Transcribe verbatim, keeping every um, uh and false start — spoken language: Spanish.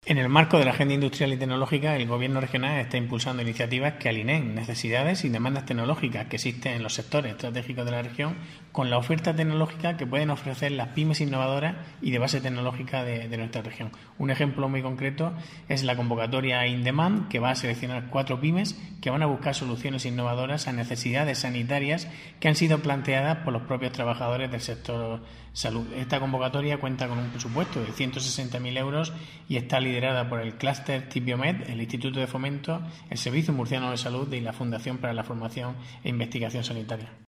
En el marco de la Agenda Industrial y Tecnológica, el Gobierno regional está impulsando iniciativas que alineen necesidades y demandas tecnológicas que existen en los sectores estratégicos de la región con la oferta tecnológica que pueden ofrecer las pymes innovadoras y de base tecnológica de, de nuestra región. Un ejemplo muy concreto es la convocatoria InDemand, que va a seleccionar cuatro pymes que van a buscar soluciones innovadoras a necesidades sanitarias que han sido planteadas por los propios trabajadores del sector salud. Esta convocatoria cuenta con un presupuesto de ciento sesenta mil euros y está liderada por el Clúster TIPBiomed, el Instituto de Fomento, el Servicio Murciano de Salud y la Fundación para la Formación e Investigación Sanitaria.